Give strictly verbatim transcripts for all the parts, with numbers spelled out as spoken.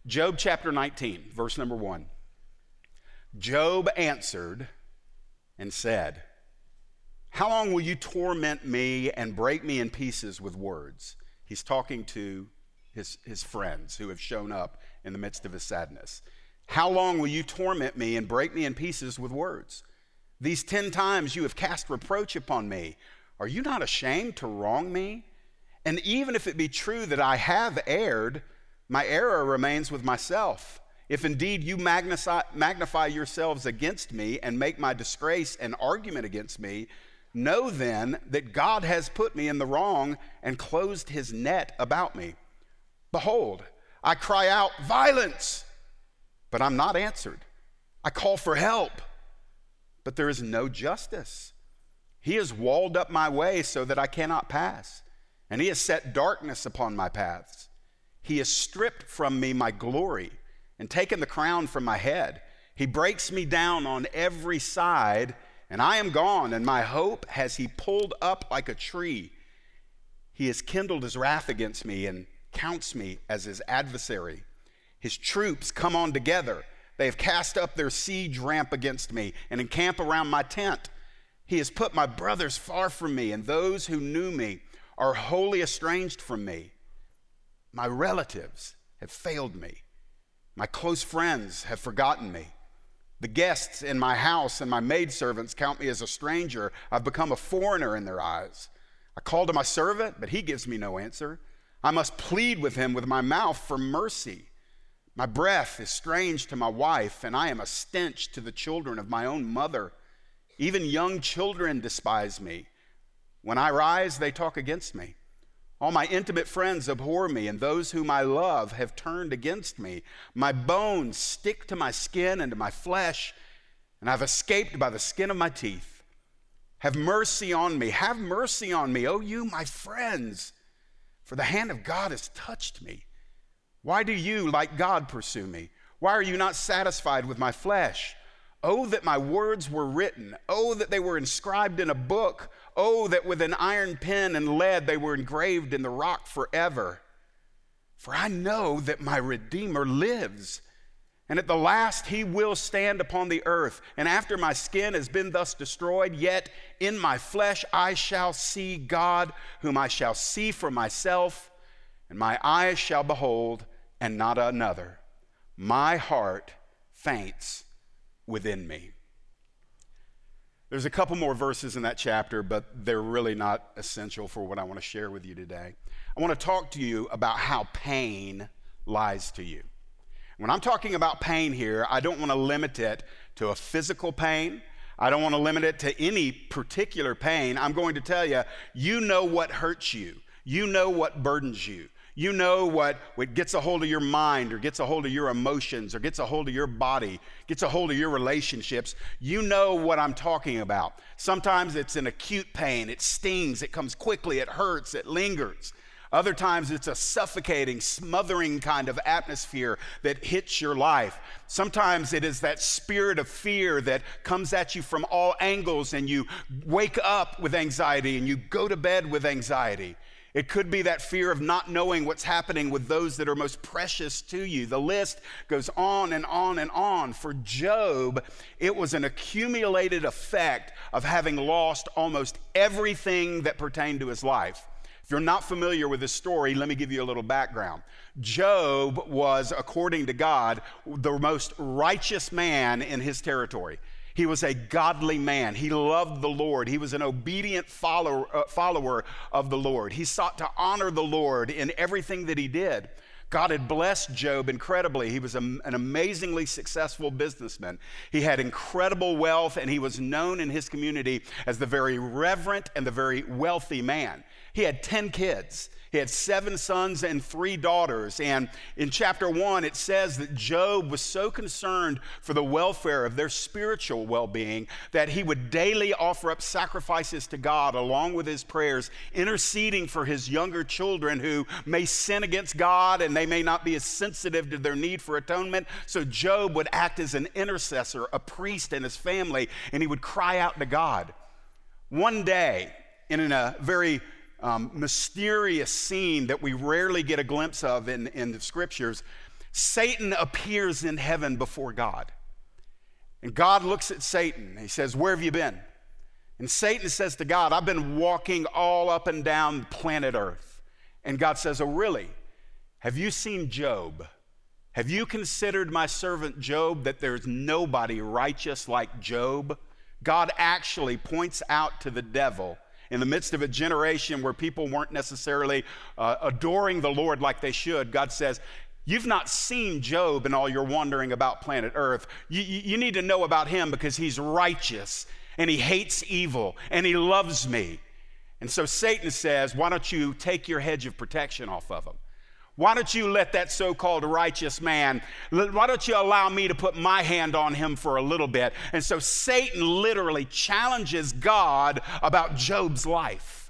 Job chapter nineteen, verse number one. Job answered and said, "How long will you torment me and break me in pieces with words?" He's talking to his, his friends who have shown up in the midst of his sadness. "How long will you torment me and break me in pieces with words? These ten times you have cast reproach upon me. Are you not ashamed to wrong me? And even if it be true that I have erred, my error remains with myself. If indeed you magnify, magnify yourselves against me and make my disgrace an argument against me, know then that God has put me in the wrong and closed his net about me. Behold, I cry out, violence, but I'm not answered. I call for help, but there is no justice. He has walled up my way so that I cannot pass, and he has set darkness upon my paths. He has stripped from me my glory and taken the crown from my head. He breaks me down on every side, and I am gone, and my hope has he pulled up like a tree. He has kindled his wrath against me and counts me as his adversary. His troops come on together. They have cast up their siege ramp against me and encamp around my tent. He has put my brothers far from me, and those who knew me are wholly estranged from me. My relatives have failed me. My close friends have forgotten me. The guests in my house and my maidservants count me as a stranger. I've become a foreigner in their eyes. I call to my servant, but he gives me no answer. I must plead with him with my mouth for mercy. My breath is strange to my wife, and I am a stench to the children of my own mother. Even young children despise me. When I rise, they talk against me. All my intimate friends abhor me, and those whom I love have turned against me. My bones stick to my skin and to my flesh, and I've escaped by the skin of my teeth. Have mercy on me, have mercy on me, O you, my friends, for the hand of God has touched me. Why do you, like God, pursue me? Why are you not satisfied with my flesh? Oh, that my words were written. Oh, that they were inscribed in a book. Oh, that with an iron pen and lead they were engraved in the rock forever. For I know that my Redeemer lives, and at the last he will stand upon the earth. And after my skin has been thus destroyed, yet in my flesh I shall see God, whom I shall see for myself, and my eyes shall behold, and not another. My heart faints within me. There's a couple more verses in that chapter, but they're really not essential for what I want to share with you today. I want to talk to you about how pain lies to you. When I'm talking about pain here, I don't want to limit it to a physical pain. I don't want to limit it to any particular pain. I'm going to tell you, you know what hurts you. You know what burdens you. You know what, what gets a hold of your mind or gets a hold of your emotions or gets a hold of your body, gets a hold of your relationships. You know what I'm talking about. Sometimes it's an acute pain. It stings. It comes quickly. It hurts. It lingers. Other times it's a suffocating, smothering kind of atmosphere that hits your life. Sometimes it is that spirit of fear that comes at you from all angles, and you wake up with anxiety and you go to bed with anxiety. It could be that fear of not knowing what's happening with those that are most precious to you. The list goes on and on and on. For Job, it was an accumulated effect of having lost almost everything that pertained to his life. If you're not familiar with this story, let me give you a little background. Job was, according to God, the most righteous man in his territory. He was a godly man. He loved the Lord. He was an obedient follower, uh, follower of the Lord. He sought to honor the Lord in everything that he did. God had blessed Job incredibly. He was a, an amazingly successful businessman. He had incredible wealth, and he was known in his community as the very reverent and the very wealthy man. He had ten kids. He had seven sons and three daughters. And in chapter one, it says that Job was so concerned for the welfare of their spiritual well-being that he would daily offer up sacrifices to God along with his prayers, interceding for his younger children who may sin against God and they may not be as sensitive to their need for atonement. So Job would act as an intercessor, a priest in his family, and he would cry out to God. One day, in a very Um, mysterious scene that we rarely get a glimpse of in, in the scriptures, Satan appears in heaven before God. And God looks at Satan. He says, where have you been? And Satan says to God, I've been walking all up and down planet Earth. And God says, oh, really? Have you seen Job? Have you considered my servant Job, that there's nobody righteous like Job? God actually points out to the devil in the midst of a generation where people weren't necessarily uh, adoring the Lord like they should. God says, you've not seen Job in all your wandering about planet Earth. You, you, you need to know about him because he's righteous and he hates evil and he loves me. And so Satan says, why don't you take your hedge of protection off of him? Why don't you let that so-called righteous man, why don't you allow me to put my hand on him for a little bit? And so Satan literally challenges God about Job's life.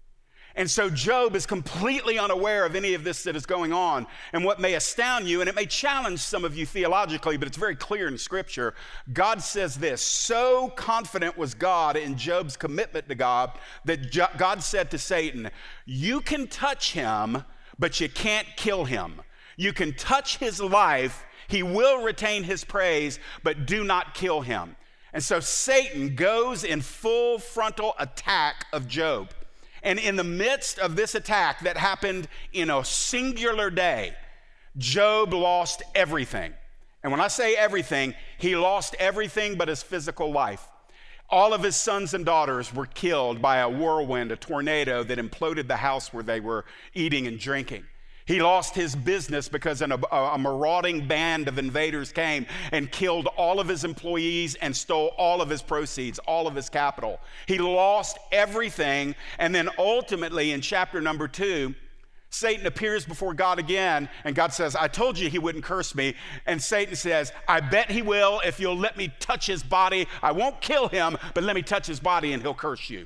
And so Job is completely unaware of any of this that is going on. And what may astound you, and it may challenge some of you theologically, but it's very clear in Scripture, God says this, so confident was God in Job's commitment to God that Jo- God said to Satan, you can touch him, but you can't kill him. You can touch his life, he will retain his praise, but do not kill him. And so Satan goes in full frontal attack of Job. And in the midst of this attack that happened in a singular day, Job lost everything. And when I say everything, he lost everything but his physical life. All of his sons and daughters were killed by a whirlwind, a tornado that imploded the house where they were eating and drinking. He lost his business because an, a, a marauding band of invaders came and killed all of his employees and stole all of his proceeds, all of his capital. He lost everything. And then ultimately in chapter number two, Satan appears before God again, and God says, I told you he wouldn't curse me. And Satan says, I bet he will if you'll let me touch his body. I won't kill him, but let me touch his body and he'll curse you.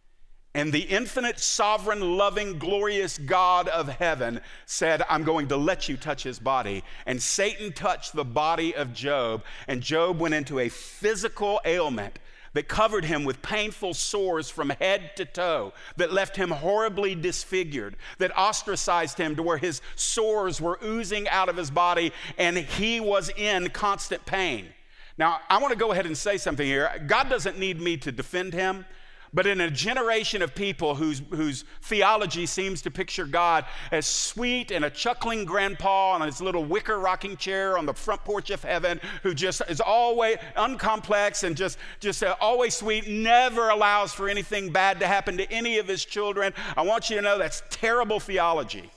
And the infinite, sovereign, loving, glorious God of heaven said, I'm going to let you touch his body. And Satan touched the body of Job, and Job went into a physical ailment that covered him with painful sores from head to toe, that left him horribly disfigured, that ostracized him to where his sores were oozing out of his body, and he was in constant pain. Now, I want to go ahead and say something here. God doesn't need me to defend him. But in a generation of people whose, whose theology seems to picture God as sweet and a chuckling grandpa on his little wicker rocking chair on the front porch of heaven, who just is always uncomplex and just, just uh, always sweet, never allows for anything bad to happen to any of his children, I want you to know that's terrible theology.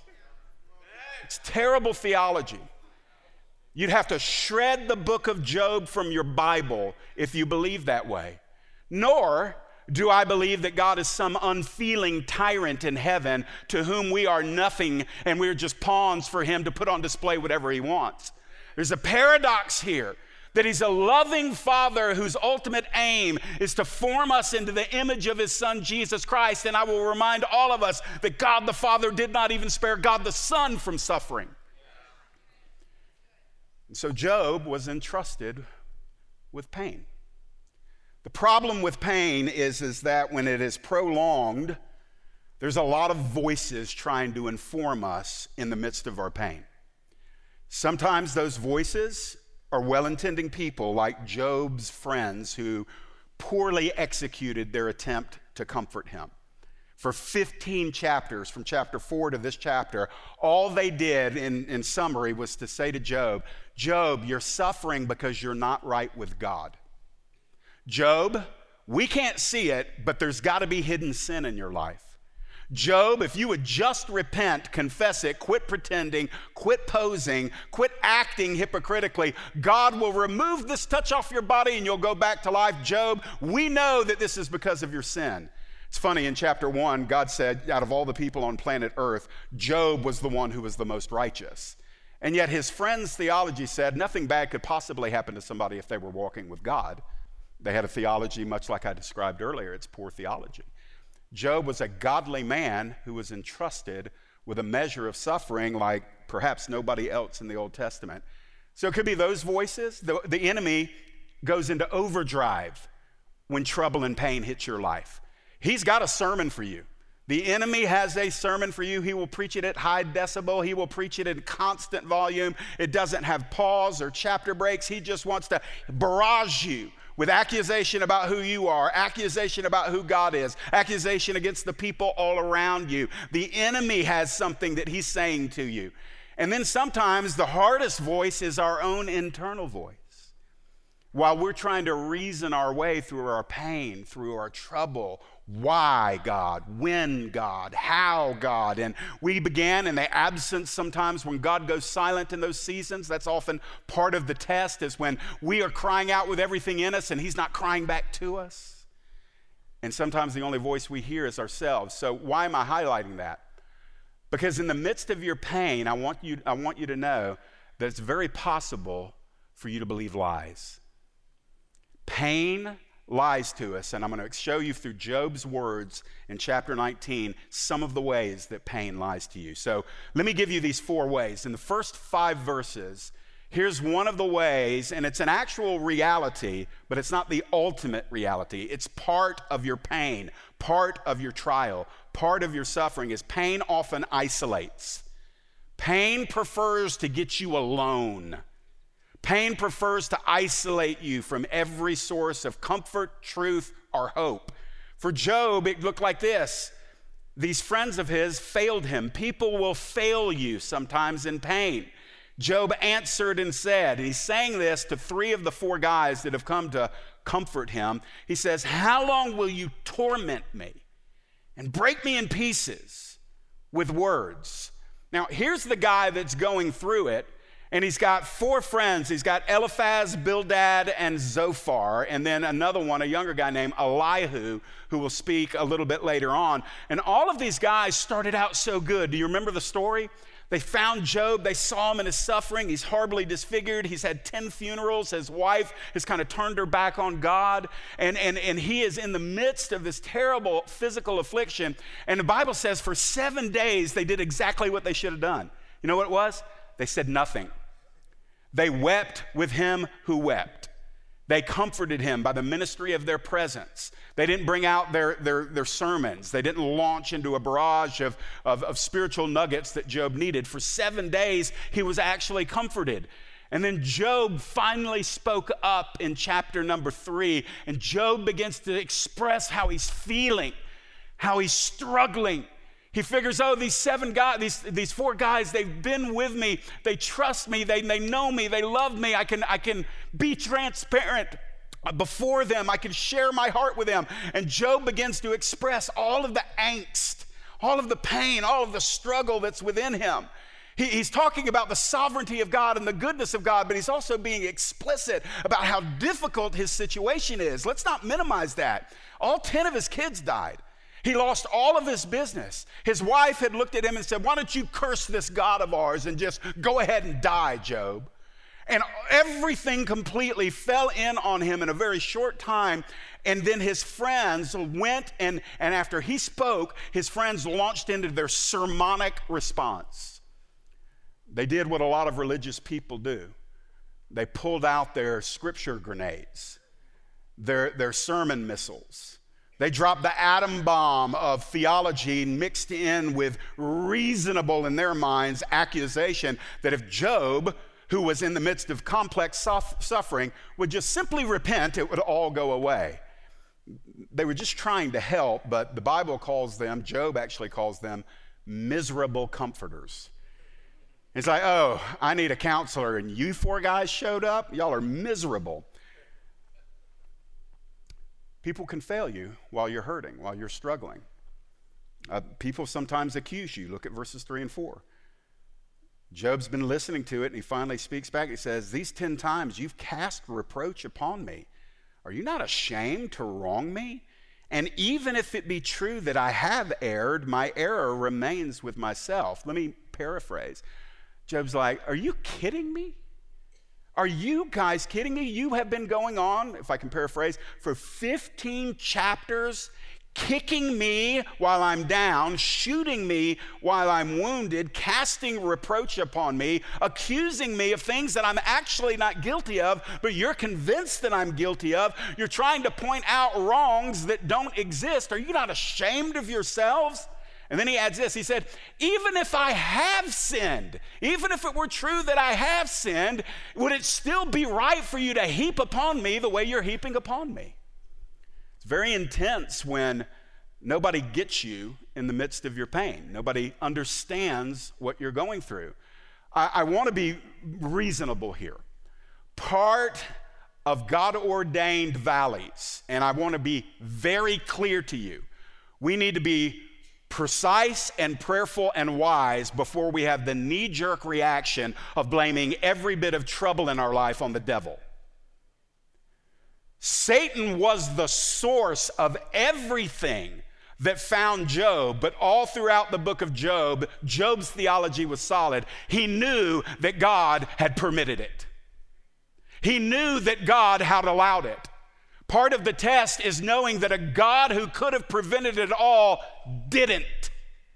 It's terrible theology. You'd have to shred the book of Job from your Bible if you believe that way. Nor do I believe that God is some unfeeling tyrant in heaven to whom we are nothing and we're just pawns for him to put on display whatever he wants. There's a paradox here that he's a loving father whose ultimate aim is to form us into the image of his son, Jesus Christ. And I will remind all of us that God the Father did not even spare God the Son from suffering. And so Job was entrusted with pain. The problem with pain is, is that when it is prolonged, there's a lot of voices trying to inform us in the midst of our pain. Sometimes those voices are well-intending people like Job's friends who poorly executed their attempt to comfort him. For fifteen chapters, from chapter four to this chapter, all they did in, in summary was to say to Job, Job, you're suffering because you're not right with God. Job, we can't see it, but there's got to be hidden sin in your life. Job, if you would just repent, confess it, quit pretending, quit posing, quit acting hypocritically, God will remove this touch off your body and you'll go back to life. Job, we know that this is because of your sin. It's funny, in chapter one, God said, out of all the people on planet Earth, Job was the one who was the most righteous. And yet his friends' theology said nothing bad could possibly happen to somebody if they were walking with God. They had a theology much like I described earlier. It's poor theology. Job was a godly man who was entrusted with a measure of suffering like perhaps nobody else in the Old Testament. So it could be those voices. The, the enemy goes into overdrive when trouble and pain hits your life. He's got a sermon for you The enemy has a sermon for you. He will preach it at high decibel. He will preach it in constant volume. It doesn't have pause or chapter breaks. He just wants to barrage you with accusation about who you are, accusation about who God is, accusation against the people all around you. The enemy has something that he's saying to you. And then sometimes the hardest voice is our own internal voice. While we're trying to reason our way through our pain, through our trouble, why God, when God, how God, and we began in the absence sometimes when God goes silent in those seasons. That's often part of the test, is when we are crying out with everything in us and he's not crying back to us. And sometimes the only voice we hear is ourselves. So why am I highlighting that? Because in the midst of your pain, I want you, I want you to know that it's very possible for you to believe lies. Pain lies to us, and I'm going to show you through Job's words in chapter nineteen some of the ways that pain lies to you. So let me give you these four ways. In the first five verses, here's one of the ways, and it's an actual reality, but it's not the ultimate reality. It's part of your pain, part of your trial, part of your suffering. Is pain often isolates. Pain prefers to get you alone. Pain prefers to isolate you from every source of comfort, truth, or hope. For Job, it looked like this. These friends of his failed him. People will fail you sometimes in pain. Job answered and said, and he's saying this to three of the four guys that have come to comfort him. He says, how long will you torment me and break me in pieces with words? Now, here's the guy that's going through it. And he's got four friends. He's got Eliphaz, Bildad, and Zophar, and then another one, a younger guy named Elihu, who will speak a little bit later on. And all of these guys started out so good. Do you remember the story? They found Job. They saw him in his suffering. He's horribly disfigured. He's had ten funerals. His wife has kind of turned her back on God. And, and, and he is in the midst of this terrible physical affliction. And the Bible says for seven days, they did exactly what they should have done. You know what it was? They said nothing. They wept with him who wept. They comforted him by the ministry of their presence. They didn't bring out their, their, their sermons. They didn't launch into a barrage of, of, of spiritual nuggets that Job needed. For seven days, he was actually comforted. And then Job finally spoke up in chapter number three, and Job begins to express how he's feeling, how he's struggling. He figures, oh, these seven guys, these, these four guys, they've been with me. They trust me. They, they know me. They love me. I can, I can be transparent before them. I can share my heart with them. And Job begins to express all of the angst, all of the pain, all of the struggle that's within him. He, he's talking about the sovereignty of God and the goodness of God, but he's also being explicit about how difficult his situation is. Let's not minimize that. All ten of his kids died. He lost all of his business. His wife had looked at him and said, why don't you curse this God of ours and just go ahead and die, Job? And everything completely fell in on him in a very short time. And then his friends went, and, and after he spoke, his friends launched into their sermonic response. They did what a lot of religious people do. They pulled out their scripture grenades, their, their sermon missiles. They dropped the atom bomb of theology mixed in with reasonable, in their minds, accusation that if Job, who was in the midst of complex suffering, would just simply repent, it would all go away. They were just trying to help, but the Bible calls them, Job actually calls them, miserable comforters. It's like, oh, I need a counselor, and you four guys showed up? Y'all are miserable. People can fail you while you're hurting, while you're struggling. Uh, people sometimes accuse you. Look at verses three and four. Job's been listening to it, and he finally speaks back. He says, these ten times you've cast reproach upon me. Are you not ashamed to wrong me? And even if it be true that I have erred, my error remains with myself. Let me paraphrase. Job's like, are you kidding me? Are you guys kidding me? You have been going on, if I can paraphrase, for fifteen chapters, kicking me while I'm down, shooting me while I'm wounded, casting reproach upon me, accusing me of things that I'm actually not guilty of, but you're convinced that I'm guilty of. You're trying to point out wrongs that don't exist. Are you not ashamed of yourselves? And then he adds this, he said, even if I have sinned, even if it were true that I have sinned, would it still be right for you to heap upon me the way you're heaping upon me? It's very intense when nobody gets you in the midst of your pain. Nobody understands what you're going through. I, I want to be reasonable here. Part of God-ordained valleys, and I want to be very clear to you, we need to be precise and prayerful and wise before we have the knee-jerk reaction of blaming every bit of trouble in our life on the devil. Satan was the source of everything that found Job, but all throughout the book of Job, Job's theology was solid. He knew that God had permitted it. He knew that God had allowed it. Part of the test is knowing that a God who could have prevented it all didn't.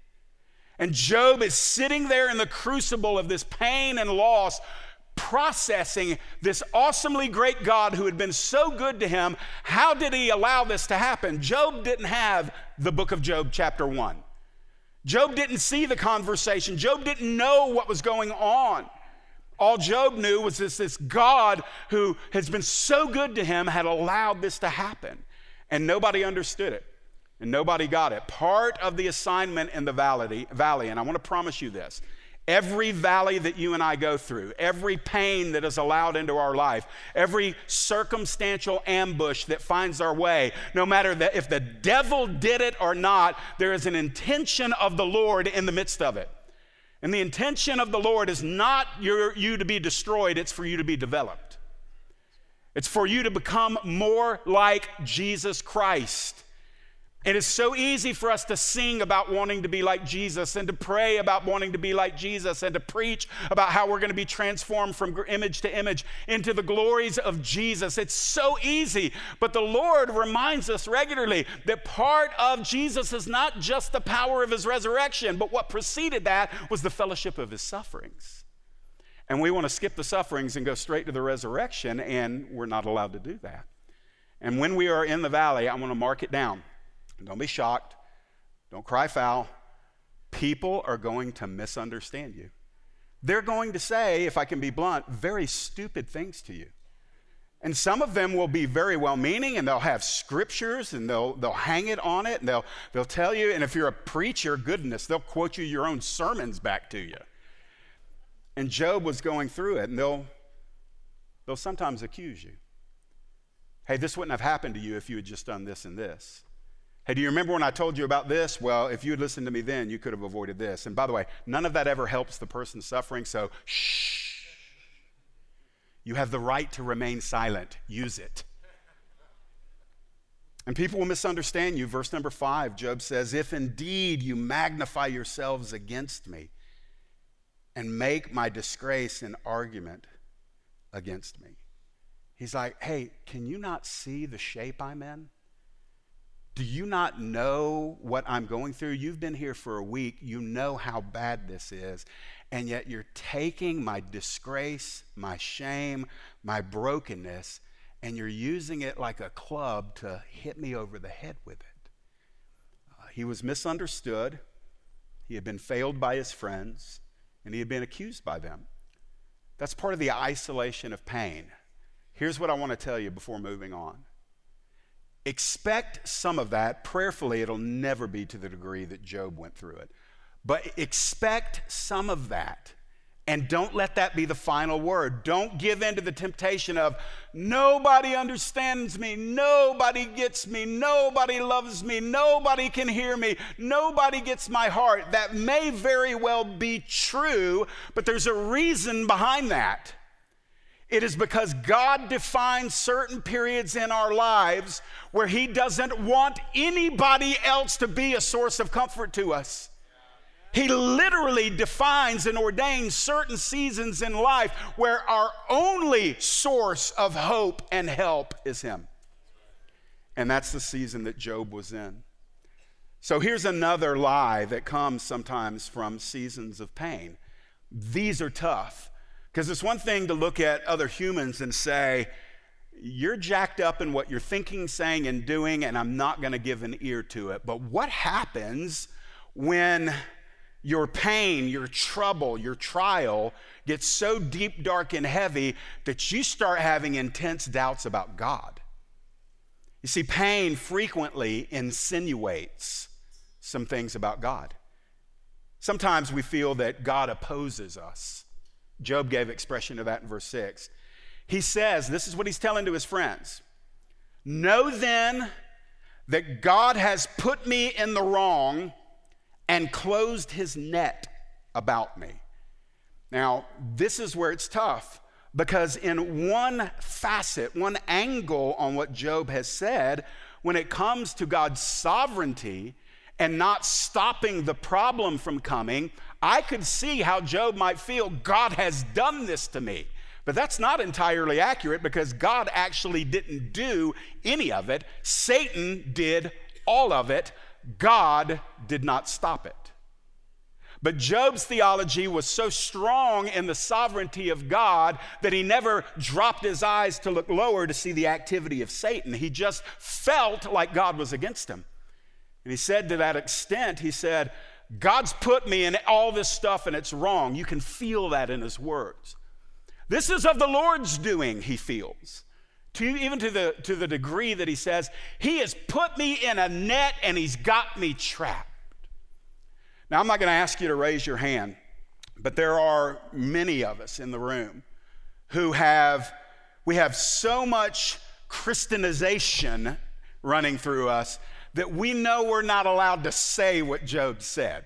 And Job is sitting there in the crucible of this pain and loss, processing this awesomely great God who had been so good to him. How did he allow this to happen? Job didn't have the book of Job chapter one. Job didn't see the conversation. Job didn't know what was going on. All Job knew was this, this God who has been so good to him had allowed this to happen. And nobody understood it. And nobody got it. Part of the assignment in the valley, valley, and I want to promise you this, every valley that you and I go through, every pain that is allowed into our life, every circumstantial ambush that finds our way, no matter that if the devil did it or not, there is an intention of the Lord in the midst of it. And the intention of the Lord is not your, you to be destroyed, it's for you to be developed. It's for you to become more like Jesus Christ. It is so easy for us to sing about wanting to be like Jesus and to pray about wanting to be like Jesus and to preach about how we're going to be transformed from image to image into the glories of Jesus. It's so easy, but the Lord reminds us regularly that part of Jesus is not just the power of his resurrection, but what preceded that was the fellowship of his sufferings. And we want to skip the sufferings and go straight to the resurrection, and we're not allowed to do that. And when we are in the valley, I want to mark it down. Don't be shocked. Don't cry foul. People are going to misunderstand you. They're going to say, if I can be blunt, very stupid things to you. And some of them will be very well-meaning, and they'll have scriptures, and they'll, they'll hang it on it, and they'll, they'll tell you, and if you're a preacher, goodness, they'll quote you your own sermons back to you. And Job was going through it, and they'll, they'll sometimes accuse you. Hey, this wouldn't have happened to you if you had just done this and this. Hey, do you remember when I told you about this? Well, if you had listened to me then, you could have avoided this. And by the way, none of that ever helps the person suffering, so shh. You have the right to remain silent. Use it. And people will misunderstand you. Verse number five, Job says, if indeed you magnify yourselves against me and make my disgrace an argument against me. He's like, hey, can you not see the shape I'm in? Do you not know what I'm going through? You've been here for a week. You know how bad this is. And yet you're taking my disgrace, my shame, my brokenness, and you're using it like a club to hit me over the head with it. Uh, he was misunderstood. He had been failed by his friends, and he had been accused by them. That's part of the isolation of pain. Here's what I want to tell you before moving on. Expect some of that. Prayerfully, it'll never be to the degree that Job went through it. But expect some of that. And don't let that be the final word. Don't give in to the temptation of, nobody understands me, nobody gets me, nobody loves me, nobody can hear me, nobody gets my heart. That may very well be true, but there's a reason behind that. It is because God defines certain periods in our lives where he doesn't want anybody else to be a source of comfort to us. He literally defines and ordains certain seasons in life where our only source of hope and help is him. And that's the season that Job was in. So here's another lie that comes sometimes from seasons of pain. These are tough. Because it's one thing to look at other humans and say, you're jacked up in what you're thinking, saying, and doing, and I'm not going to give an ear to it. But what happens when your pain, your trouble, your trial gets so deep, dark, and heavy that you start having intense doubts about God. You see, pain frequently insinuates some things about God. Sometimes we feel that God opposes us. Job gave expression to that in verse six. He says, this is what he's telling to his friends, "Know then that God has put me in the wrong and closed his net about me." Now, this is where it's tough, because in one facet, one angle on what Job has said, when it comes to God's sovereignty and not stopping the problem from coming, I could see how Job might feel, God has done this to me. But that's not entirely accurate, because God actually didn't do any of it. Satan did all of it. God did not stop it. But Job's theology was so strong in the sovereignty of God that he never dropped his eyes to look lower to see the activity of Satan. He just felt like God was against him. And he said to that extent, he said, God's put me in all this stuff and it's wrong. You can feel that in his words. This is of the Lord's doing, he feels. To, even to the, to the degree that he says, he has put me in a net and he's got me trapped. Now, I'm not going to ask you to raise your hand, but there are many of us in the room who have, we have so much Christianization running through us that we know we're not allowed to say what Job said.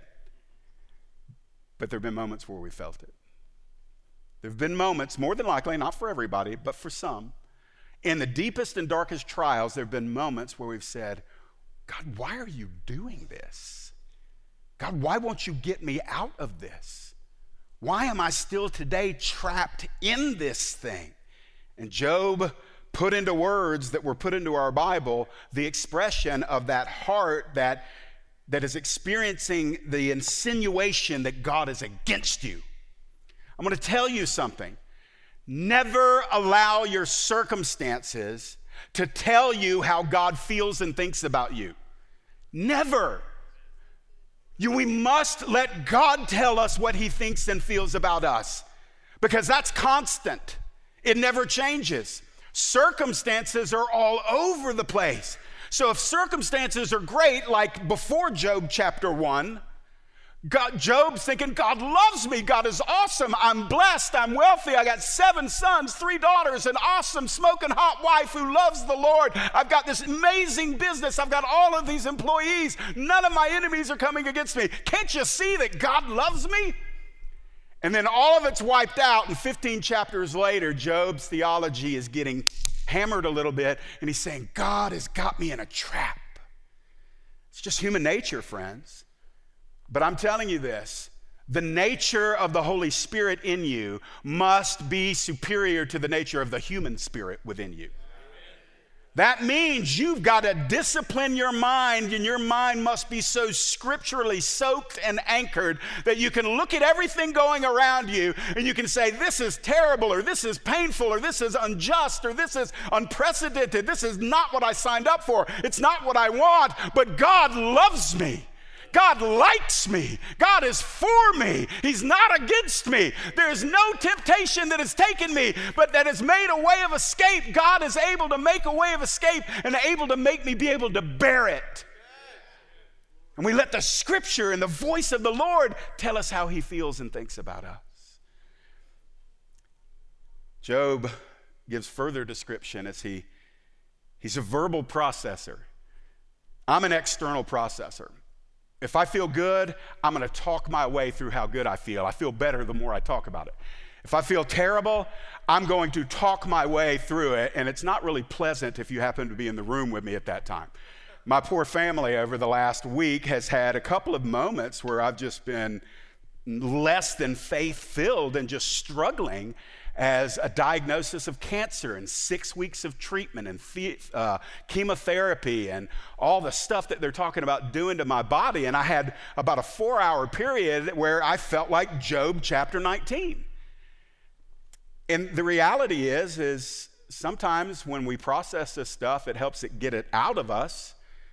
But there have been moments where we felt it. There have been moments, more than likely, not for everybody, but for some, in the deepest and darkest trials, there have been moments where we've said, God, why are you doing this? God, why won't you get me out of this? Why am I still today trapped in this thing? And Job put into words that were put into our Bible the expression of that heart that, that is experiencing the insinuation that God is against you. I'm going to tell you something. Never allow your circumstances to tell you how God feels and thinks about you. Never. You, we must let God tell us what he thinks and feels about us, because that's constant. It never changes. Circumstances are all over the place. So if circumstances are great, like before Job chapter one, God, Job's thinking, God loves me. God is awesome. I'm blessed. I'm wealthy. I got seven sons, three daughters, an awesome smoking hot wife who loves the Lord. I've got this amazing business. I've got all of these employees. None of my enemies are coming against me. Can't you see that God loves me? And then all of it's wiped out. And fifteen chapters later, Job's theology is getting hammered a little bit. And he's saying, God has got me in a trap. It's just human nature, friends. But I'm telling you this, the nature of the Holy Spirit in you must be superior to the nature of the human spirit within you. That means you've got to discipline your mind, and your mind must be so scripturally soaked and anchored that you can look at everything going around you and you can say, this is terrible, or this is painful, or this is unjust, or this is unprecedented. This is not what I signed up for. It's not what I want, but God loves me. God likes me. God is for me. He's not against me. There is no temptation that has taken me, but that has made a way of escape. God is able to make a way of escape and able to make me be able to bear it. And we let the scripture and the voice of the Lord tell us how he feels and thinks about us. Job gives further description as he, he's a verbal processor. I'm an external processor. If I feel good, I'm going to talk my way through how good I feel. I feel better the more I talk about it. If I feel terrible, I'm going to talk my way through it, and it's not really pleasant if you happen to be in the room with me at that time. My poor family over the last week has had a couple of moments where I've just been less than faith-filled and just struggling as a diagnosis of cancer and six weeks of treatment and the, uh, chemotherapy and all the stuff that they're talking about doing to my body. And I had about a four-hour period where I felt like Job chapter nineteen. And the reality is, is sometimes when we process this stuff, it helps it get it out of us.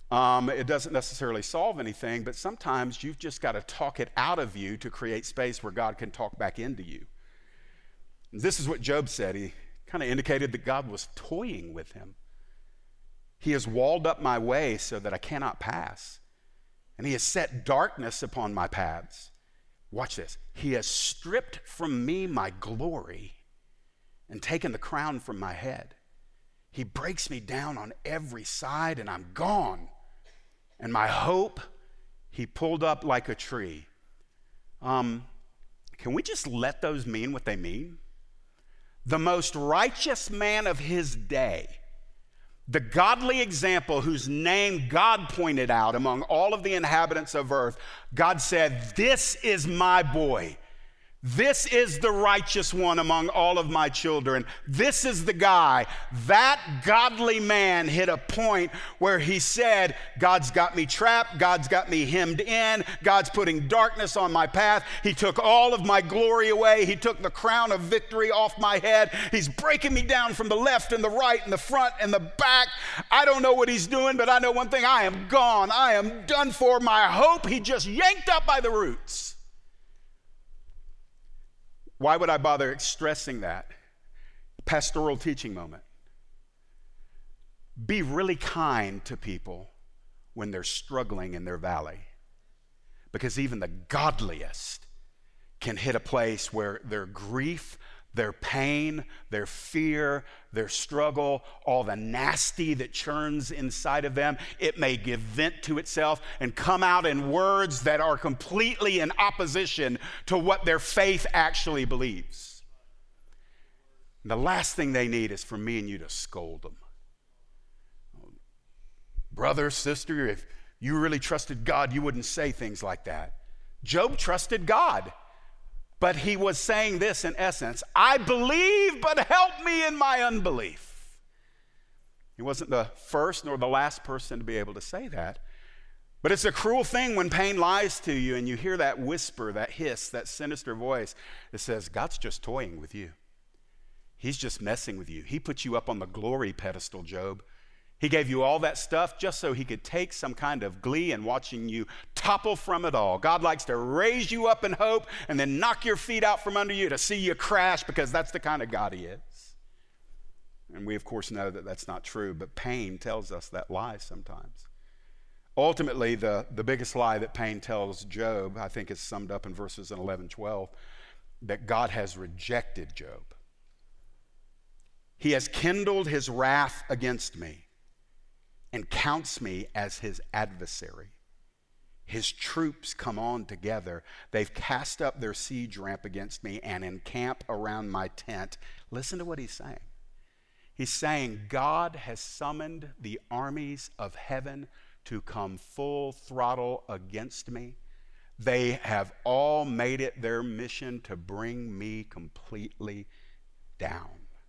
Um, it doesn't necessarily solve anything, but sometimes you've just got to talk it out of you to create space where God can talk back into you. And this is what Job said. He kind of indicated that God was toying with him. He has walled up my way so that I cannot pass, and he has set darkness upon my paths. Watch this. He has stripped from me my glory and taken the crown from my head. He breaks me down on every side, and I'm gone. And my hope, he pulled up like a tree. Um, can we just let those mean what they mean? The most righteous man of his day, the godly example whose name God pointed out among all of the inhabitants of earth, God said, "This is my boy. This is the righteous one among all of my children. This is the guy." That godly man hit a point where he said, God's got me trapped. God's got me hemmed in. God's putting darkness on my path. He took all of my glory away. He took the crown of victory off my head. He's breaking me down from the left and the right and the front and the back. I don't know what he's doing, but I know one thing. I am gone. I am done for. My hope, he just yanked up by the roots. Why would I bother stressing that? Pastoral teaching moment. Be really kind to people when they're struggling in their valley, because even the godliest can hit a place where their grief, their pain, their fear, their struggle, all the nasty that churns inside of them, it may give vent to itself and come out in words that are completely in opposition to what their faith actually believes. And the last thing they need is for me and you to scold them. Brother, sister, if you really trusted God, you wouldn't say things like that. Job trusted God. But he was saying this in essence: I believe, but help me in my unbelief. He wasn't the first nor the last person to be able to say that. But it's a cruel thing when pain lies to you and you hear that whisper, that hiss, that sinister voice that says, God's just toying with you. He's just messing with you. He put you up on the glory pedestal, Job. He gave you all that stuff just so he could take some kind of glee in watching you topple from it all. God likes to raise you up in hope and then knock your feet out from under you to see you crash, because that's the kind of God he is. And we, of course, know that that's not true, but pain tells us that lie sometimes. Ultimately, the, the biggest lie that pain tells Job, I think, is summed up in verses in eleven, twelve, that God has rejected Job. He has kindled his wrath against me and counts me as his adversary. His troops come on together. They've cast up their siege ramp against me and encamp around my tent. Listen to what he's saying. He's saying God has summoned the armies of heaven to come full throttle against me. They have all made it their mission to bring me completely down.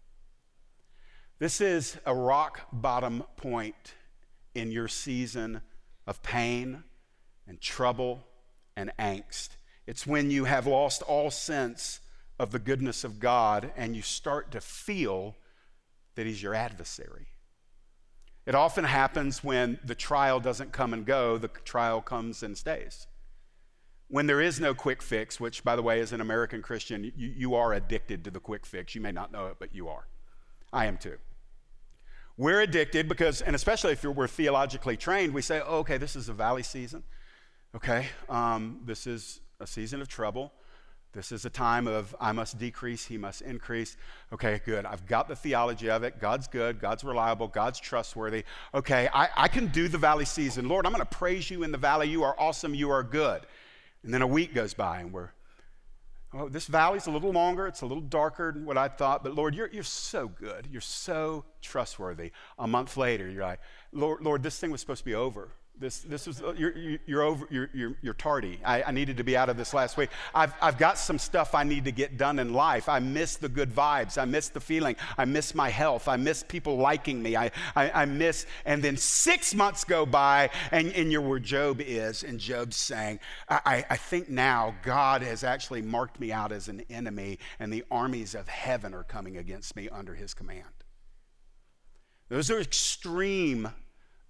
This is a rock bottom point in your season of pain and trouble and angst. It's when you have lost all sense of the goodness of God and you start to feel that he's your adversary. It often happens when the trial doesn't come and go, the trial comes and stays. When there is no quick fix, which, by the way, as an American Christian, you, you are addicted to the quick fix. You may not know it, but you are. I am too. We're addicted because, and especially if we're theologically trained, we say, oh, okay, this is a valley season. Okay, um, this is a season of trouble. This is a time of I must decrease, he must increase. Okay, good. I've got the theology of it. God's good. God's reliable. God's trustworthy. Okay, I, I can do the valley season. Lord, I'm going to praise you in the valley. You are awesome. You are good. And then a week goes by and we're, oh, this valley's a little longer. It's a little darker than what I thought. But Lord, you're, you're so good. You're so trustworthy. A month later, you're like, Lord, Lord, this thing was supposed to be over. This, this was, you're, you're over, you're, you're, you're tardy. I, I needed to be out of this last week. I've, I've got some stuff I need to get done in life. I miss the good vibes. I miss the feeling. I miss my health. I miss people liking me. I, I, I miss, and then six months go by and, and you're where Job is, and Job's saying, I, I think now God has actually marked me out as an enemy and the armies of heaven are coming against me under his command. Those are extreme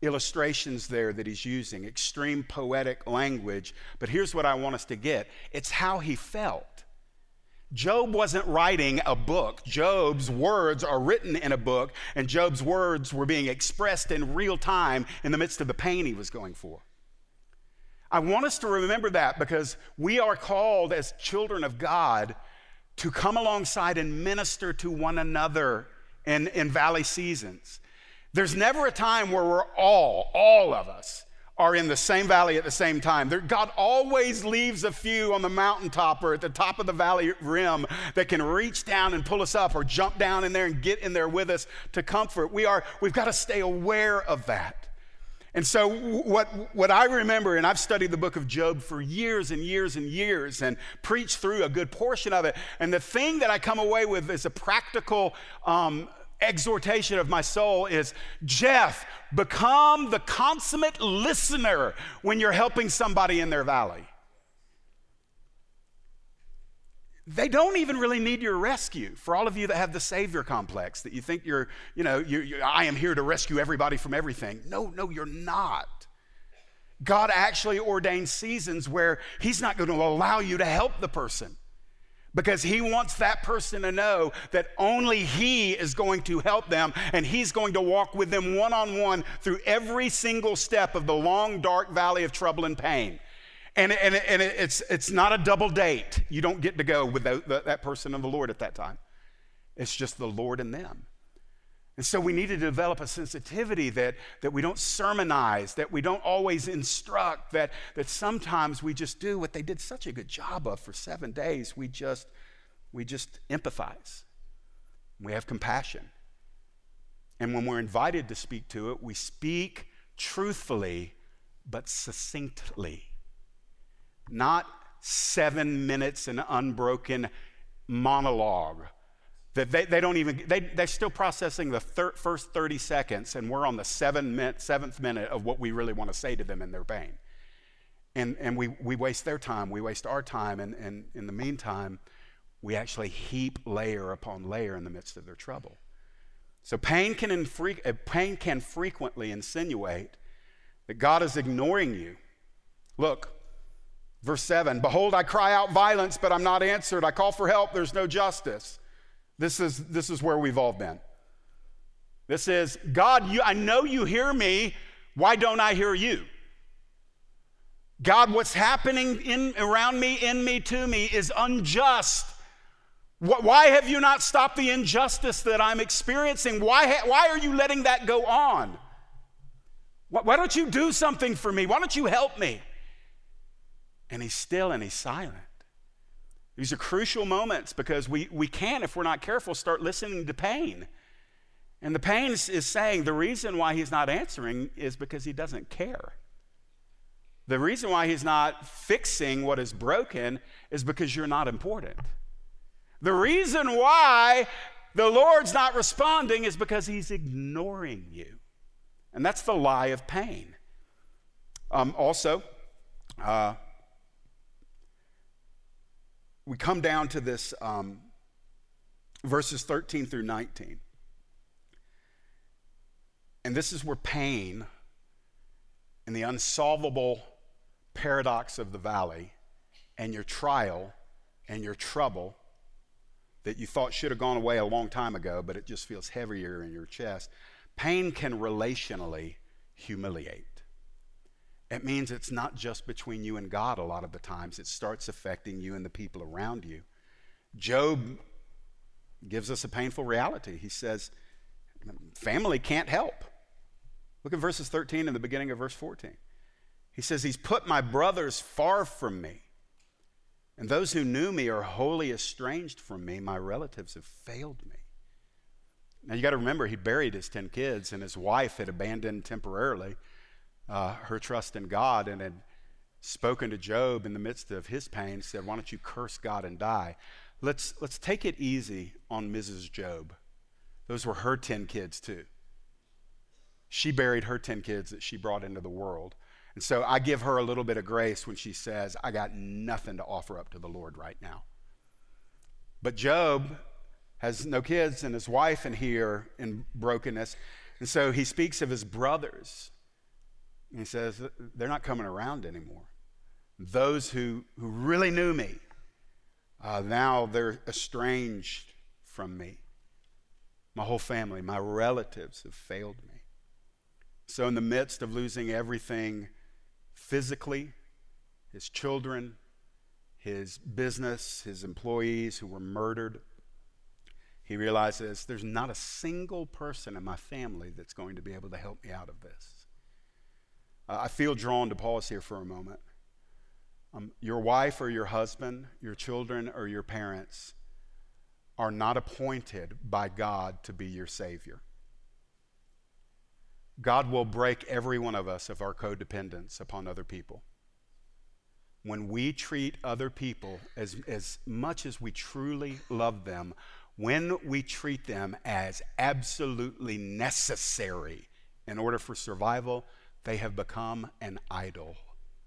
illustrations there that he's using, extreme poetic language. But here's what I want us to get. It's how he felt. Job wasn't writing a book. Job's words are written in a book, and Job's words were being expressed in real time in the midst of the pain he was going for. I want us to remember that, because we are called as children of God to come alongside and minister to one another in, in valley seasons. There's never a time where we're all, all of us, are in the same valley at the same time. There, God always leaves a few on the mountaintop or at the top of the valley rim that can reach down and pull us up, or jump down in there and get in there with us to comfort. We are, we've got to stay aware of that. And so what, what I remember, and I've studied the book of Job for years and years and years and preached through a good portion of it, and the thing that I come away with is a practical um, exhortation of my soul is, Jeff, become the consummate listener when you're helping somebody in their valley. They don't even really need your rescue. For all of you that have the Savior complex, that you think you're, you know, you, you, I am here to rescue everybody from everything. No, no, you're not. God actually ordains seasons where he's not going to allow you to help the person, because he wants that person to know that only he is going to help them, and he's going to walk with them one-on-one through every single step of the long, dark valley of trouble and pain. And, and, and it's, it's not a double date. You don't get to go with that, that person and the Lord at that time. It's just the Lord and them. And so we need to develop a sensitivity that, that we don't sermonize, that we don't always instruct, that, that sometimes we just do what they did such a good job of for seven days. We just, we just empathize. We have compassion. And when we're invited to speak to it, we speak truthfully but succinctly. Not seven minutes in unbroken monologue. That they, they don't even, they, they're still processing the thir- first thirty seconds, and we're on the seven minute, seventh minute of what we really want to say to them in their pain. And, and we, we waste their time, we waste our time, and, and in the meantime, we actually heap layer upon layer in the midst of their trouble. So pain can, infre- pain can frequently insinuate that God is ignoring you. Look, verse seven, behold, I cry out violence, but I'm not answered. I call for help, there's no justice. This is, this is where we've all been. This is, God, you, I know you hear me. Why don't I hear you? God, what's happening in, around me, in me, to me is unjust. Why have you not stopped the injustice that I'm experiencing? Why, ha- why are you letting that go on? Why don't you do something for me? Why don't you help me? And he's still and he's silent. These are crucial moments, because we, we can, if we're not careful, start listening to pain. And the pain is, is saying the reason why he's not answering is because he doesn't care. The reason why he's not fixing what is broken is because you're not important. The reason why the Lord's not responding is because he's ignoring you. And that's the lie of pain. Um, also, uh, we come down to this um, verses thirteen through nineteen. And this is where pain and the unsolvable paradox of the valley and your trial and your trouble that you thought should have gone away a long time ago, but it just feels heavier in your chest. Pain can relationally humiliate. It means it's not just between you and God a lot of the times. It starts affecting you and the people around you. Job gives us a painful reality. He says, family can't help. Look at verses thirteen and the beginning of verse fourteen. He says, he's put my brothers far from me, and those who knew me are wholly estranged from me. My relatives have failed me. Now you got to remember, he buried his ten kids, and his wife had abandoned temporarily Uh, her trust in God, and had spoken to Job in the midst of his pain, said, why don't you curse God and die? Let's, let's take it easy on Missus Job. Those were her ten kids too. She buried her ten kids that she brought into the world. And so I give her a little bit of grace when she says, I got nothing to offer up to the Lord right now. But Job has no kids, and his wife in here in brokenness. And so he speaks of his brothers. And he says, they're not coming around anymore. Those who, who really knew me, uh, now they're estranged from me. My whole family, my relatives have failed me. So in the midst of losing everything physically, his children, his business, his employees who were murdered, he realizes there's not a single person in my family that's going to be able to help me out of this. Uh, I feel drawn to pause here for a moment. Um, your wife or your husband, your children or your parents are not appointed by God to be your Savior. God will break every one of us of our codependence upon other people. When we treat other people as, as much as we truly love them, when we treat them as absolutely necessary in order for survival, they have become an idol.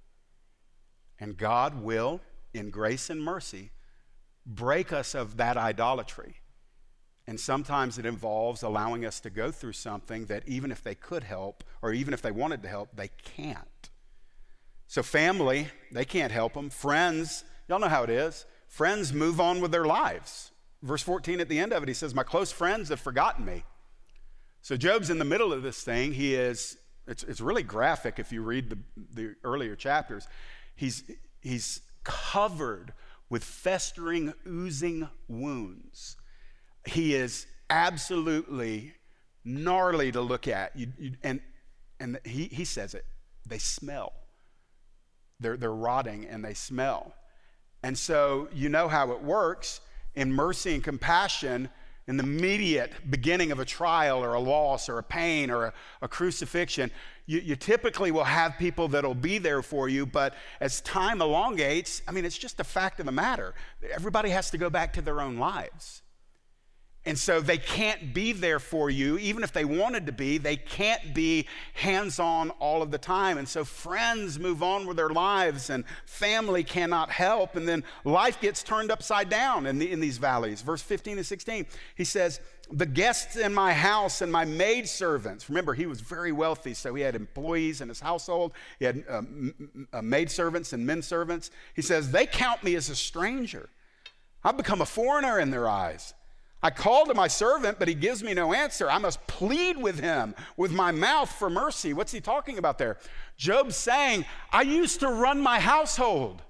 And God will, in grace and mercy, break us of that idolatry. And sometimes it involves allowing us to go through something that even if they could help, or even if they wanted to help, they can't. So family, they can't help them. Friends, y'all know how it is. Friends move on with their lives. Verse fourteen at the end of it, he says, my close friends have forgotten me. So Job's in the middle of this thing. He is, it's, it's really graphic if you read the, the earlier chapters. He's, he's covered with festering, oozing wounds. He is absolutely gnarly to look at. You, you, and and he, he says it, they smell. They're, they're rotting and they smell. And so you know how it works. In mercy and compassion, in the immediate beginning of a trial or a loss or a pain or a, a crucifixion, you, you typically will have people that'll be there for you, but as time elongates, I mean, it's just a fact of the matter. Everybody has to go back to their own lives. And so they can't be there for you. Even if they wanted to be, they can't be hands-on all of the time. And so friends move on with their lives and family cannot help. And then life gets turned upside down in, the, in these valleys. Verse fifteen and sixteen, he says, the guests in my house and my maidservants. Remember, he was very wealthy, so he had employees in his household. He had um, maidservants and men servants. He says, they count me as a stranger. I've become a foreigner in their eyes. I call to my servant, but he gives me no answer. I must plead with him with my mouth for mercy. What's he talking about there? Job's saying, I used to run my household.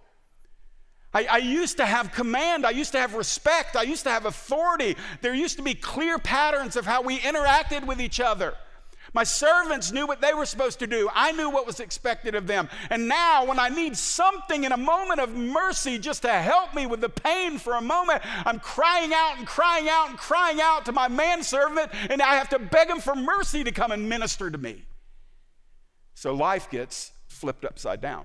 I, I used to have command. I used to have respect. I used to have authority. There used to be clear patterns of how we interacted with each other. My servants knew what they were supposed to do. I knew what was expected of them. And now when I need something in a moment of mercy just to help me with the pain for a moment, I'm crying out and crying out and crying out to my manservant, and I have to beg him for mercy to come and minister to me. So life gets flipped upside down.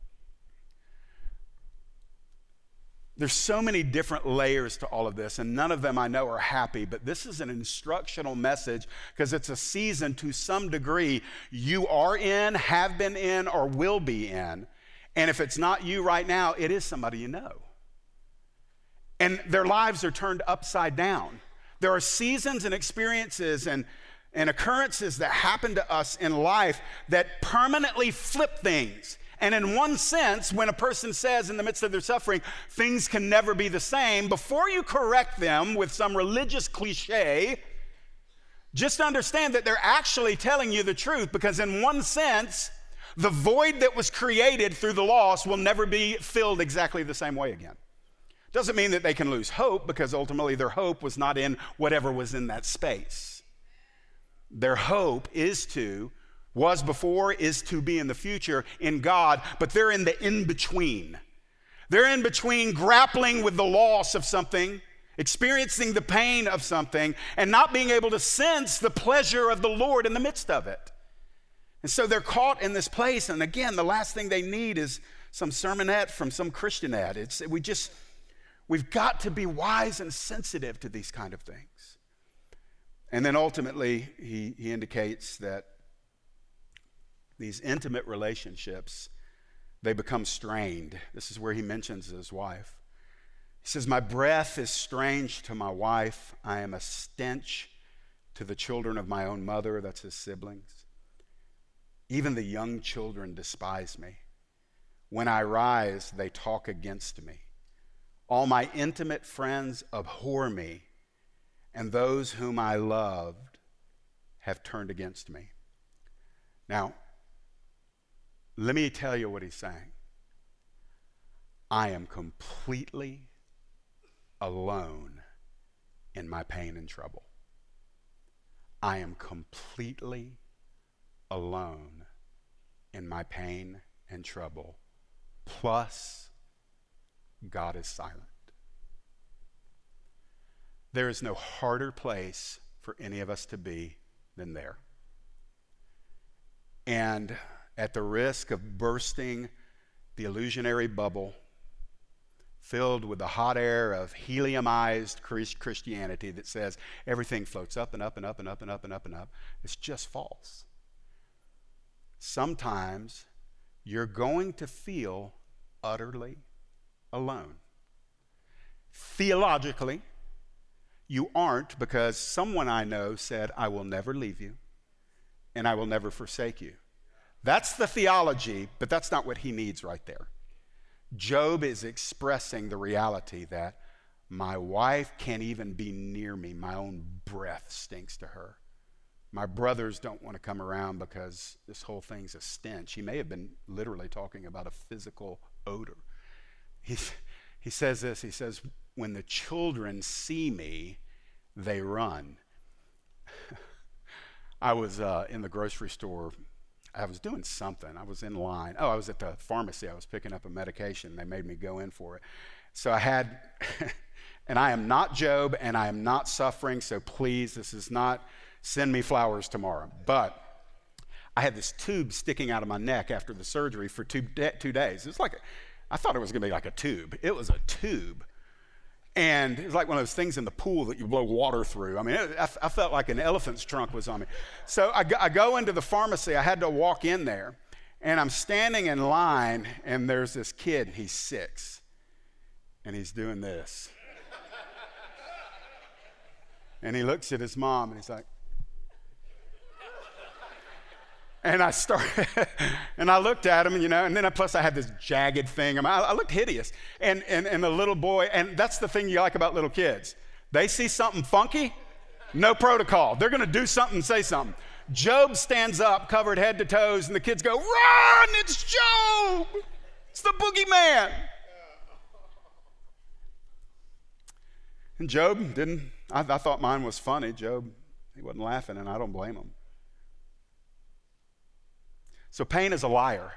There's so many different layers to all of this, and none of them I know are happy, but this is an instructional message because it's a season to some degree you are in, have been in, or will be in. And if it's not you right now, it is somebody you know. And their lives are turned upside down. There are seasons and experiences and, and occurrences that happen to us in life that permanently flip things. And in one sense, when a person says in the midst of their suffering, things can never be the same, before you correct them with some religious cliche, just understand that they're actually telling you the truth, because in one sense, the void that was created through the loss will never be filled exactly the same way again. Doesn't mean that they can lose hope, because ultimately their hope was not in whatever was in that space. Their hope is to was before, is to be in the future in God, but they're in the in-between. They're in between grappling with the loss of something, experiencing the pain of something, and not being able to sense the pleasure of the Lord in the midst of it. And so they're caught in this place, and again, the last thing they need is some sermonette from some Christianette. It's, we just, we've got to be wise and sensitive to these kind of things. And then ultimately, he, he indicates that these intimate relationships, they become strained. This is where he mentions his wife. He says, my breath is strange to my wife. I am a stench to the children of my own mother. That's his siblings. Even the young children despise me. When I rise, they talk against me. All my intimate friends abhor me, and those whom I loved have turned against me. Now, let me tell you what he's saying. I am completely alone in my pain and trouble. I am completely alone in my pain and trouble. Plus, God is silent. There is no harder place for any of us to be than there. And at the risk of bursting the illusionary bubble filled with the hot air of heliumized Christianity that says everything floats up and up and up and up and up and up and up, it's just false. Sometimes you're going to feel utterly alone. Theologically, you aren't, because someone I know said, I will never leave you and I will never forsake you. That's the theology, but that's not what he needs right there. Job is expressing the reality that my wife can't even be near me. My own breath stinks to her. My brothers don't want to come around because this whole thing's a stench. He may have been literally talking about a physical odor. He, he says this, he says, when the children see me, they run. I was uh, in the grocery store. I was doing something. I was in line. Oh, I was at the pharmacy. I was picking up a medication. They made me go in for it. So I had, and I am not Job, and I am not suffering, so please, this is not send me flowers tomorrow. But I had this tube sticking out of my neck after the surgery for two, de- two days. It was like, a, I thought it was going to be like a tube. It was a tube. And it was like one of those things in the pool that you blow water through. I mean, it, I, I felt like an elephant's trunk was on me. So I go, I go into the pharmacy. I had to walk in there. And I'm standing in line, and there's this kid. He's six. And he's doing this. And he looks at his mom, and he's like, and I started, and I looked at him, you know, and then I, plus I had this jagged thing. I, mean, I, I looked hideous. And, and, and the little boy, and that's the thing you like about little kids. They see something funky, no protocol. They're going to do something, say something. Job stands up, covered head to toes, and the kids go, run, it's Job. It's the boogeyman. And Job didn't, I, I thought mine was funny. Job, he wasn't laughing, and I don't blame him. So pain is a liar.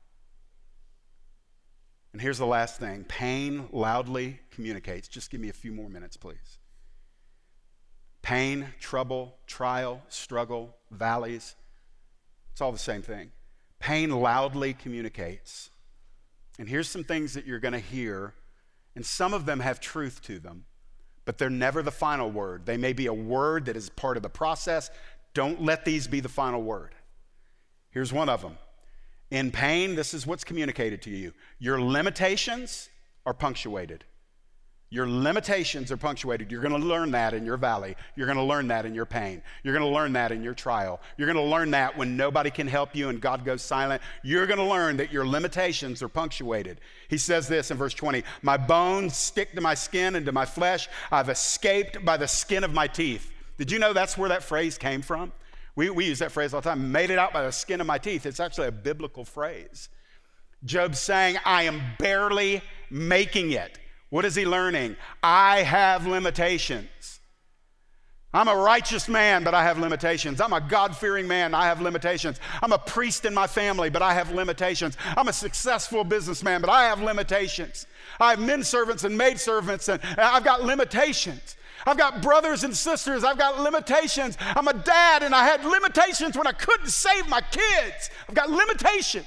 And here's the last thing. Pain loudly communicates. Just give me a few more minutes, please. Pain, trouble, trial, struggle, valleys, it's all the same thing. Pain loudly communicates. And here's some things that you're going to hear, and some of them have truth to them, but they're never the final word. They may be a word that is part of the process. Don't let these be the final word. Here's one of them. In pain, this is what's communicated to you. Your limitations are punctuated. Your limitations are punctuated. You're going to learn that in your valley. You're going to learn that in your pain. You're going to learn that in your trial. You're going to learn that when nobody can help you and God goes silent. You're going to learn that your limitations are punctuated. He says this in verse twenty, my bones stick to my skin and to my flesh. I've escaped by the skin of my teeth. Did you know that's where that phrase came from? We, we use that phrase all the time, made it out by the skin of my teeth. It's actually a biblical phrase. Job's saying, I am barely making it. What is he learning? I have limitations. I'm a righteous man, but I have limitations. I'm a God-fearing man, I have limitations. I'm a priest in my family, but I have limitations. I'm a successful businessman, but I have limitations. I have men servants and maid servants, and I've got limitations. I've got brothers and sisters. I've got limitations. I'm a dad, and I had limitations when I couldn't save my kids. I've got limitations.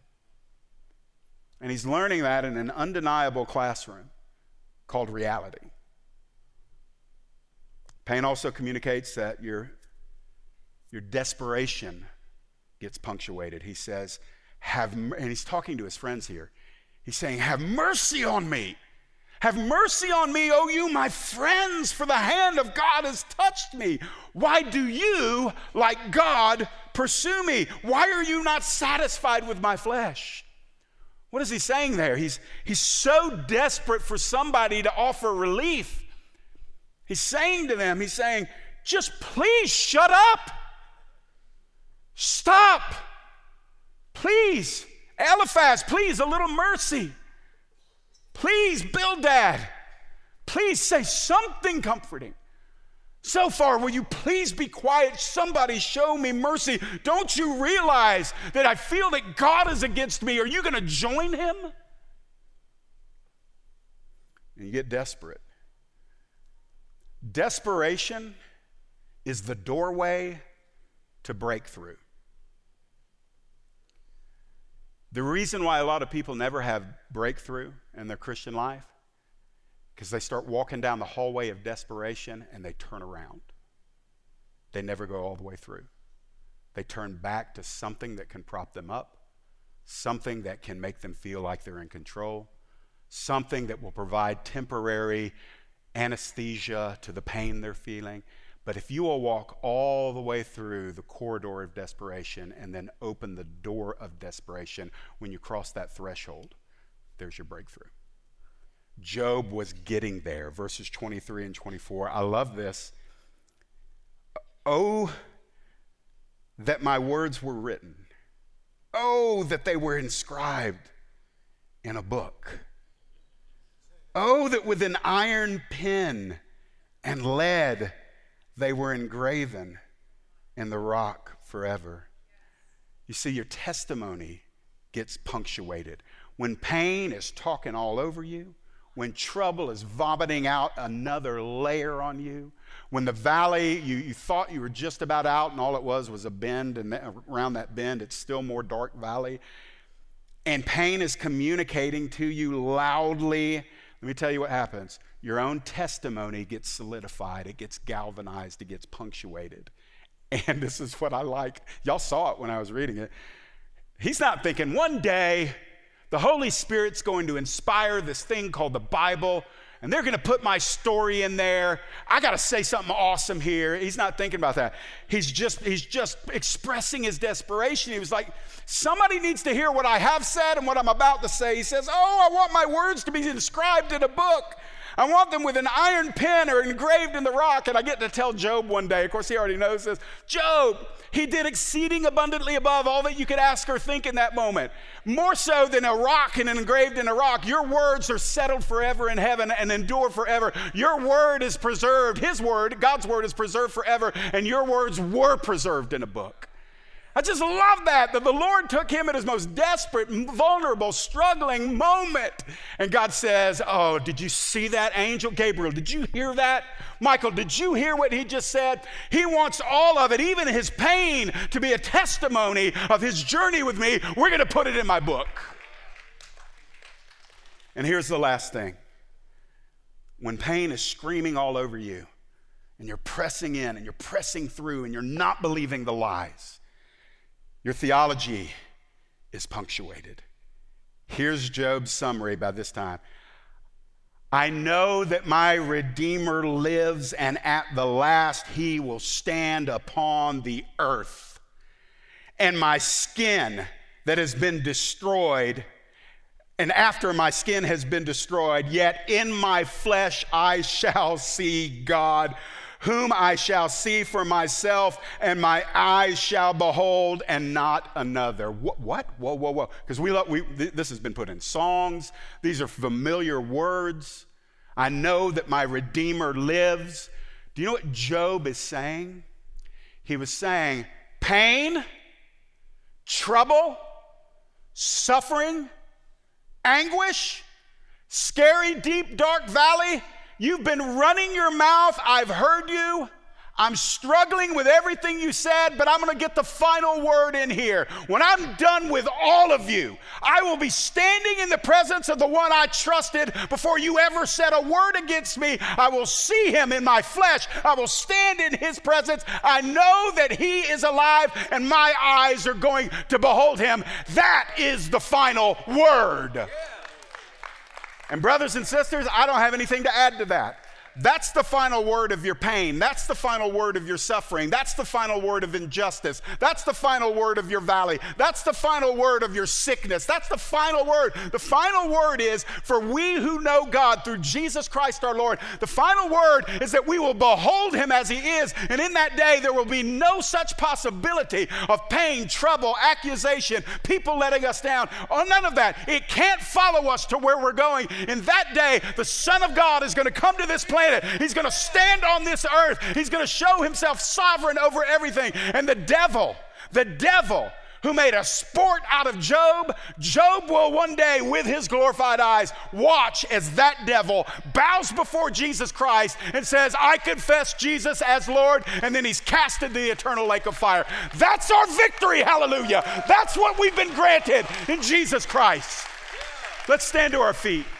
And he's learning that in an undeniable classroom called reality. Pain also communicates that your, your desperation gets punctuated. He says, have, and he's talking to his friends here. He's saying, have mercy on me. Have mercy on me, O you, my friends, for the hand of God has touched me. Why do you, like God, pursue me? Why are you not satisfied with my flesh? What is he saying there? He's, he's so desperate for somebody to offer relief. He's saying to them, he's saying, just please shut up. Stop. Please. Eliphaz, please, a little mercy. Please, Bildad, please say something comforting. So far, will you please be quiet? Somebody show me mercy. Don't you realize that I feel that God is against me? Are you going to join him? And you get desperate. Desperation is the doorway to breakthrough. The reason why a lot of people never have breakthrough in their Christian life, because they start walking down the hallway of desperation and they turn around. They never go all the way through. They turn back to something that can prop them up, something that can make them feel like they're in control, something that will provide temporary anesthesia to the pain they're feeling. But if you will walk all the way through the corridor of desperation and then open the door of desperation, when you cross that threshold, there's your breakthrough. Job was getting there. Verses twenty-three and twenty-four. I love this. Oh, that my words were written. Oh, that they were inscribed in a book. Oh, that with an iron pen and lead they were engraven in the rock forever. You see, your testimony gets punctuated. When pain is talking all over you, when trouble is vomiting out another layer on you, when the valley, you, you thought you were just about out and all it was was a bend, and around that bend it's still more dark valley, and pain is communicating to you loudly, let me tell you what happens. Your own testimony gets solidified, it gets galvanized, it gets punctuated. And this is what I like. Y'all saw it when I was reading it. He's not thinking one day the Holy Spirit's going to inspire this thing called the Bible, and they're going to put my story in there. I got to say something awesome here. He's not thinking about that. He's just, he's just expressing his desperation. He was like, somebody needs to hear what I have said and what I'm about to say. He says, oh, I want my words to be inscribed in a book. I want them with an iron pen or engraved in the rock. And I get to tell Job one day, of course he already knows this, Job, he did exceeding abundantly above all that you could ask or think in that moment. More so than a rock and engraved in a rock. Your words are settled forever in heaven and endure forever. Your word is preserved. His word, God's word, is preserved forever. And your words were preserved in a book. I just love that, that the Lord took him at his most desperate, vulnerable, struggling moment. And God says, oh, did you see that, Angel Gabriel? Did you hear that? Michael, did you hear what he just said? He wants all of it, even his pain, to be a testimony of his journey with me. We're going to put it in my book. And here's the last thing. When pain is screaming all over you, and you're pressing in, and you're pressing through, and you're not believing the lies, your theology is punctuated. Here's Job's summary by this time. I know that my Redeemer lives, and at the last he will stand upon the earth. And my skin that has been destroyed, and after my skin has been destroyed, yet in my flesh I shall see God, whom I shall see for myself, and my eyes shall behold, and not another. What? what? Whoa, whoa, whoa. Because we, we th- this has been put in songs. These are familiar words. I know that my Redeemer lives. Do you know what Job is saying? He was saying, pain, trouble, suffering, anguish, scary, deep, dark valley. You've been running your mouth. I've heard you. I'm struggling with everything you said, but I'm going to get the final word in here. When I'm done with all of you, I will be standing in the presence of the one I trusted before you ever said a word against me. I will see him in my flesh. I will stand in his presence. I know that he is alive, and my eyes are going to behold him. That is the final word. Yeah. And brothers and sisters, I don't have anything to add to that. That's the final word of your pain. That's the final word of your suffering. That's the final word of injustice. That's the final word of your valley. That's the final word of your sickness. That's the final word. The final word is, for we who know God through Jesus Christ our Lord, the final word is that we will behold him as he is. And in that day, there will be no such possibility of pain, trouble, accusation, people letting us down. Oh, none of that. It can't follow us to where we're going. In that day, the Son of God is going to come to this planet. He's going to stand on this earth. He's going to show himself sovereign over everything. And the devil, the devil who made a sport out of Job, Job will one day, with his glorified eyes, watch as that devil bows before Jesus Christ and says, I confess Jesus as Lord, and then he's cast into the eternal lake of fire. That's our victory, hallelujah. That's what we've been granted in Jesus Christ. Let's stand to our feet.